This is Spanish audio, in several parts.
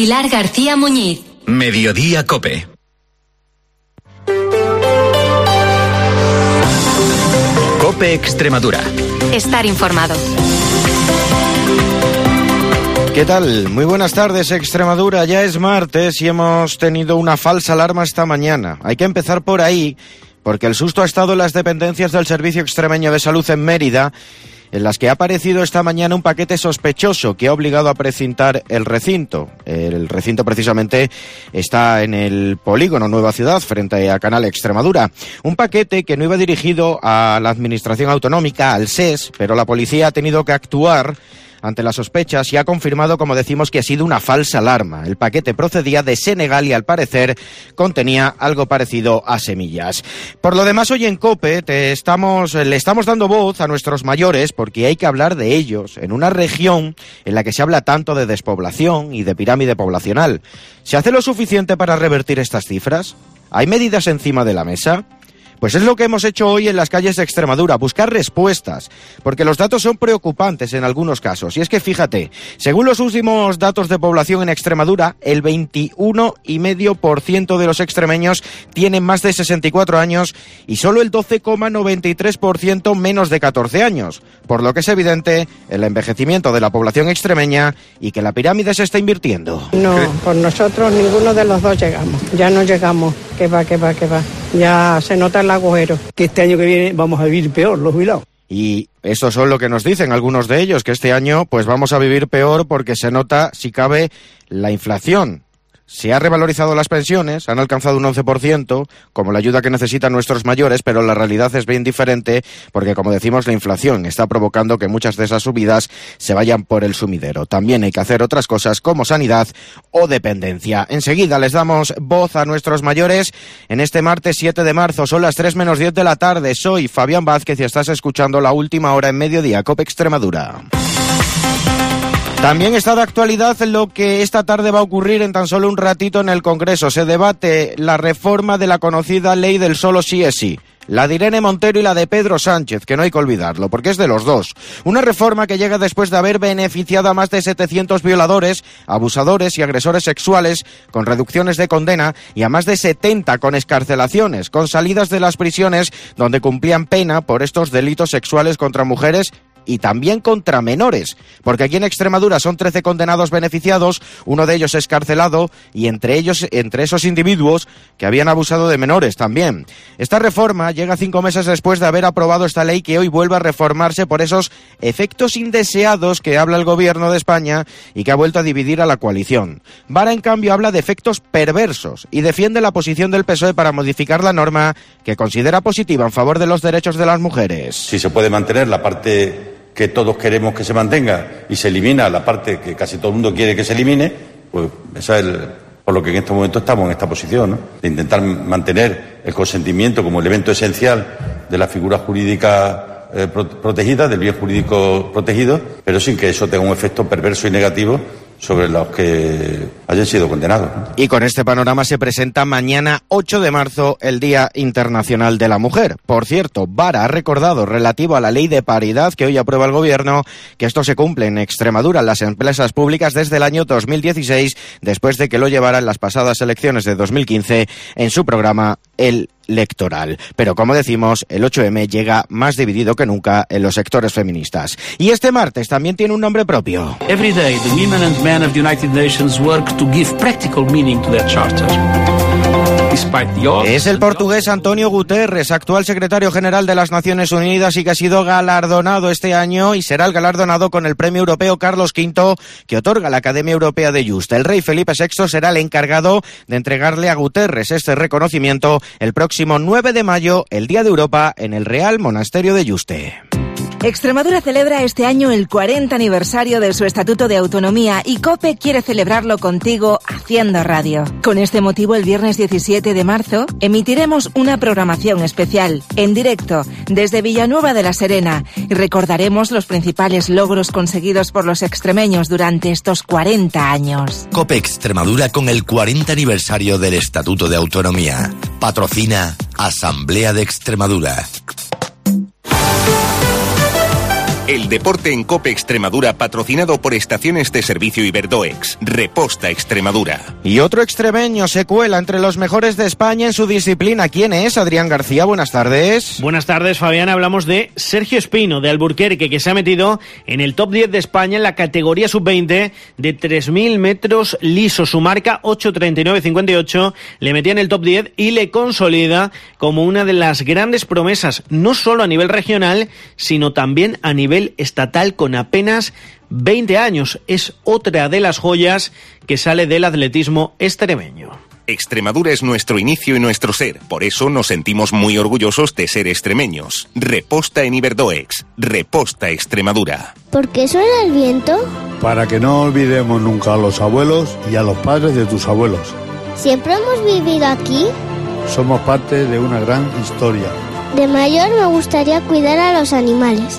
Pilar García Muñiz. Mediodía COPE. COPE Extremadura. Estar informado. ¿Qué tal? Muy buenas tardes, Extremadura. Ya es martes y hemos tenido una falsa alarma esta mañana. Hay que empezar por ahí, porque el susto ha estado en las dependencias del Servicio Extremeño de Salud en Mérida, en las que ha aparecido esta mañana un paquete sospechoso que ha obligado a precintar el recinto. El recinto precisamente está en el polígono Nueva Ciudad, frente a Canal Extremadura. Un paquete que no iba dirigido a la Administración Autonómica, al SES, pero la policía ha tenido que actuar ante las sospechas y ha confirmado, como decimos, que ha sido una falsa alarma. El paquete procedía de Senegal y, al parecer, contenía algo parecido a semillas. Por lo demás, hoy en COPE le estamos dando voz a nuestros mayores porque hay que hablar de ellos en una región en la que se habla tanto de despoblación y de pirámide poblacional. ¿Se hace lo suficiente para revertir estas cifras? ¿Hay medidas encima de la mesa? Pues es lo que hemos hecho hoy en las calles de Extremadura, buscar respuestas, porque los datos son preocupantes en algunos casos. Y es que fíjate, según los últimos datos de población en Extremadura, el 21,5% de los extremeños tienen más de 64 años y solo el 12,93% menos de 14 años, por lo que es evidente el envejecimiento de la población extremeña y que la pirámide se está invirtiendo. No, por nosotros ninguno de los dos llegamos, ya no llegamos, que va. Ya se nota el agujero. Que este año que viene vamos a vivir peor, los jubilados. Y esto son lo que nos dicen algunos de ellos, que este año pues vamos a vivir peor porque se nota, si cabe, la inflación. Se han revalorizado las pensiones, han alcanzado un 11%, como la ayuda que necesitan nuestros mayores, pero la realidad es bien diferente porque, como decimos, la inflación está provocando que muchas de esas subidas se vayan por el sumidero. También hay que hacer otras cosas como sanidad o dependencia. Enseguida les damos voz a nuestros mayores en este martes 7 de marzo. Son las 3 menos 10 de la tarde. Soy Fabián Vázquez y estás escuchando La Última Hora en Mediodía, COPE Extremadura. También está de actualidad lo que esta tarde va a ocurrir en tan solo un ratito en el Congreso. Se debate la reforma de la conocida ley del solo sí es sí. La de Irene Montero y la de Pedro Sánchez, que no hay que olvidarlo, porque es de los dos. Una reforma que llega después de haber beneficiado a más de 700 violadores, abusadores y agresores sexuales con reducciones de condena y a más de 70 con excarcelaciones, con salidas de las prisiones donde cumplían pena por estos delitos sexuales contra mujeres y también contra menores, porque aquí en Extremadura son 13 condenados beneficiados, uno de ellos excarcelado y entre esos individuos que habían abusado de menores también. Esta reforma llega 5 meses después de haber aprobado esta ley que hoy vuelve a reformarse por esos efectos indeseados que habla el gobierno de España y que ha vuelto a dividir a la coalición. Vara, en cambio, habla de efectos perversos y defiende la posición del PSOE para modificar la norma que considera positiva en favor de los derechos de las mujeres. Si se puede mantener la parte que todos queremos que se mantenga y se elimina la parte que casi todo el mundo quiere que se elimine, pues esa es por lo que en este momento estamos en esta posición, ¿no? De intentar mantener el consentimiento como elemento esencial de la figura jurídica protegida, del bien jurídico protegido, pero sin que eso tenga un efecto perverso y negativo sobre los que hayan sido condenados, ¿no? Y con este panorama se presenta mañana 8 de marzo el Día Internacional de la Mujer. Por cierto, Vara ha recordado, relativo a la ley de paridad que hoy aprueba el gobierno, que esto se cumple en Extremadura en las empresas públicas desde el año 2016, después de que lo llevara en las pasadas elecciones de 2015 en su programa electoral. Pero como decimos, el 8M llega más dividido que nunca en los sectores feministas. Y este martes también tiene un nombre propio. Every day the women and men of the United Nations work to give practical meaning to their charter. Es el portugués António Guterres, actual secretario general de las Naciones Unidas y que ha sido galardonado este año y será el galardonado con el premio europeo Carlos V que otorga la Academia Europea de Just. El rey Felipe VI será el encargado de entregarle a Guterres este reconocimiento el próximo 9 de mayo, el Día de Europa, en el Real Monasterio de Yuste. Extremadura celebra este año el 40 aniversario de su Estatuto de Autonomía y COPE quiere celebrarlo contigo haciendo radio. Con este motivo, el viernes 17 de marzo emitiremos una programación especial en directo desde Villanueva de la Serena y recordaremos los principales logros conseguidos por los extremeños durante estos 40 años. COPE Extremadura con el 40 aniversario del Estatuto de Autonomía. Patrocina Asamblea de Extremadura. El deporte en COPE Extremadura, patrocinado por Estaciones de Servicio Iberdoex. Reposta Extremadura. Y otro extremeño se cuela entre los mejores de España en su disciplina. ¿Quién es? Adrián García, buenas tardes. Buenas tardes, Fabián. Hablamos de Sergio Espino, de Alburquerque, que se ha metido en el top 10 de España en la categoría sub-20 de 3.000 metros lisos. Su marca 8:39.58 le metía en el top 10 y le consolida como una de las grandes promesas, no solo a nivel regional, sino también a nivel estatal, con apenas 20 años. Es otra de las joyas que sale del atletismo extremeño. Extremadura es nuestro inicio y nuestro ser. Por eso nos sentimos muy orgullosos de ser extremeños. Reposta en Iberdoex. Reposta Extremadura. ¿Por qué suena el viento? Para que no olvidemos nunca a los abuelos y a los padres de tus abuelos. ¿Siempre hemos vivido aquí? Somos parte de una gran historia. De mayor me gustaría cuidar a los animales.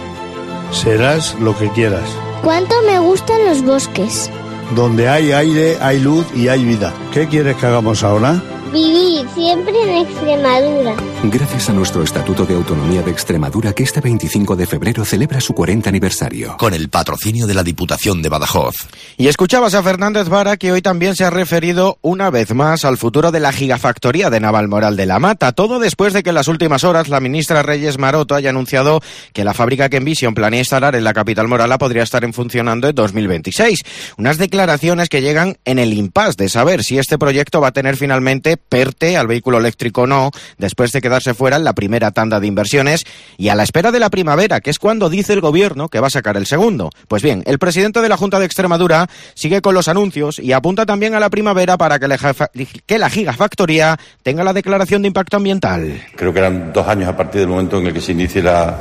Serás lo que quieras. ¿Cuánto me gustan los bosques? Donde hay aire, hay luz y hay vida. ¿Qué quieres que hagamos ahora? Vivir siempre en Extremadura. Gracias a nuestro Estatuto de Autonomía de Extremadura, que este 25 de febrero celebra su 40 aniversario. Con el patrocinio de la Diputación de Badajoz. Y escuchabas a Fernández Vara, que hoy también se ha referido una vez más al futuro de la gigafactoría de Navalmoral de la Mata. Todo después de que en las últimas horas la ministra Reyes Maroto haya anunciado que la fábrica que Envision planea instalar en la capital morala podría estar funcionando en 2026. Unas declaraciones que llegan en el impasse de saber si este proyecto va a tener finalmente PERTE al vehículo eléctrico o no, después de quedarse fuera en la primera tanda de inversiones y a la espera de la primavera, que es cuando dice el gobierno que va a sacar el segundo. Pues bien, el presidente de la Junta de Extremadura sigue con los anuncios y apunta también a la primavera para que la gigafactoría tenga la declaración de impacto ambiental. Creo que eran 2 años a partir del momento en el que se inicie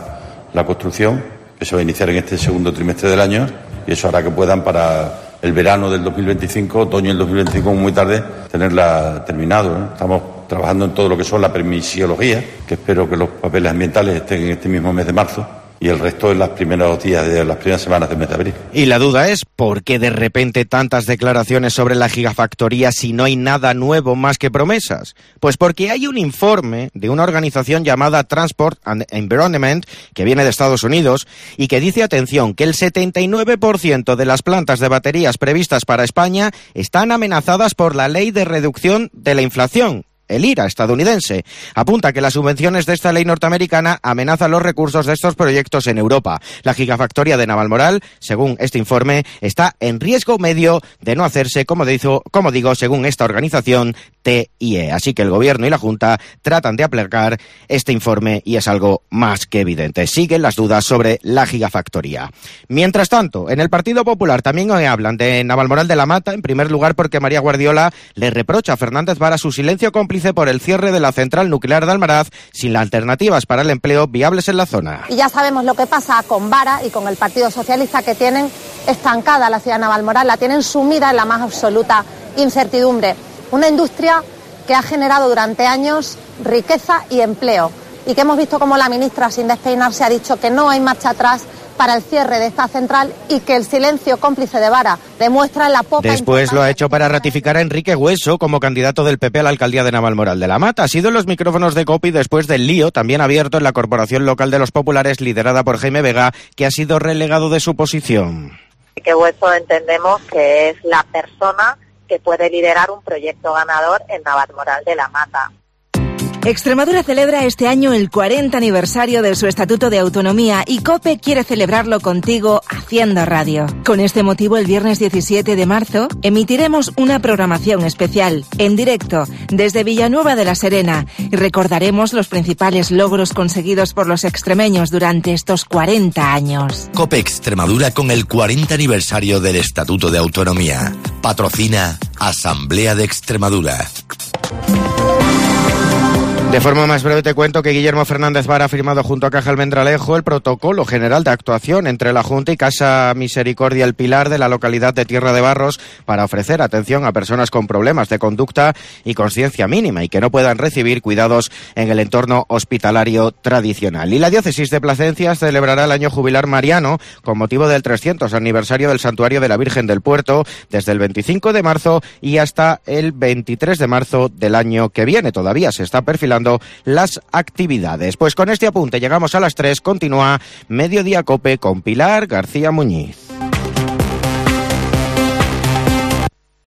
la construcción, que se va a iniciar en este segundo trimestre del año, y eso hará que puedan para el verano del 2025, otoño del 2025, muy tarde, tenerla terminado, ¿no? Estamos trabajando en todo lo que son la permisiología, que espero que los papeles ambientales estén en este mismo mes de marzo, y el resto en los primeros días de las primeras semanas del mes de abril. Y la duda es, ¿por qué de repente tantas declaraciones sobre la gigafactoría si no hay nada nuevo más que promesas? Pues porque hay un informe de una organización llamada Transport and Environment, que viene de Estados Unidos, y que dice, atención, que el 79% de las plantas de baterías previstas para España están amenazadas por la ley de reducción de la inflación, el IRA estadounidense. Apunta que las subvenciones de esta ley norteamericana amenazan los recursos de estos proyectos en Europa. La gigafactoría de Navalmoral, según este informe, está en riesgo medio de no hacerse, como digo, según esta organización TIE. Así que el gobierno y la Junta tratan de aplacar este informe y es algo más que evidente. Siguen las dudas sobre la gigafactoría. Mientras tanto, en el Partido Popular también hoy hablan de Navalmoral de la Mata, en primer lugar porque María Guardiola le reprocha a Fernández Vara su silencio cómplice por el cierre de la central nuclear de Almaraz sin alternativas para el empleo viables en la zona. Y ya sabemos lo que pasa con Vara y con el Partido Socialista, que tienen estancada la ciudad de Navalmoral, la tienen sumida en la más absoluta incertidumbre. Una industria que ha generado durante años riqueza y empleo y que hemos visto como la ministra, sin despeinarse, ha dicho que no hay marcha atrás para el cierre de esta central y que el silencio cómplice de Vara demuestra la poca Después importancia. Lo ha hecho para ratificar a Enrique Hueso como candidato del PP a la alcaldía de Navalmoral de la Mata. Ha sido en los micrófonos de COPE después del lío también abierto en la Corporación Local de los Populares liderada por Jaime Vega, que ha sido relegado de su posición. Enrique Hueso entendemos que es la persona que puede liderar un proyecto ganador en Navalmoral de la Mata. Extremadura celebra este año el 40 aniversario de su Estatuto de Autonomía y COPE quiere celebrarlo contigo haciendo radio. Con este motivo, el viernes 17 de marzo emitiremos una programación especial en directo desde Villanueva de la Serena y recordaremos los principales logros conseguidos por los extremeños durante estos 40 años. COPE Extremadura con el 40 aniversario del Estatuto de Autonomía. Patrocina Asamblea de Extremadura. De forma más breve te cuento que Guillermo Fernández Vara ha firmado junto a Caja Almendralejo el protocolo general de actuación entre la Junta y Casa Misericordia El Pilar de la localidad de Tierra de Barros para ofrecer atención a personas con problemas de conducta y consciencia mínima y que no puedan recibir cuidados en el entorno hospitalario tradicional. Y la diócesis de Plasencia celebrará el año jubilar mariano con motivo del 300 aniversario del Santuario de la Virgen del Puerto desde el 25 de marzo y hasta el 23 de marzo del año que viene. Todavía se está perfilando reanudando las actividades. Pues con este apunte llegamos a las 3, continúa Mediodía COPE con Pilar García Muñiz.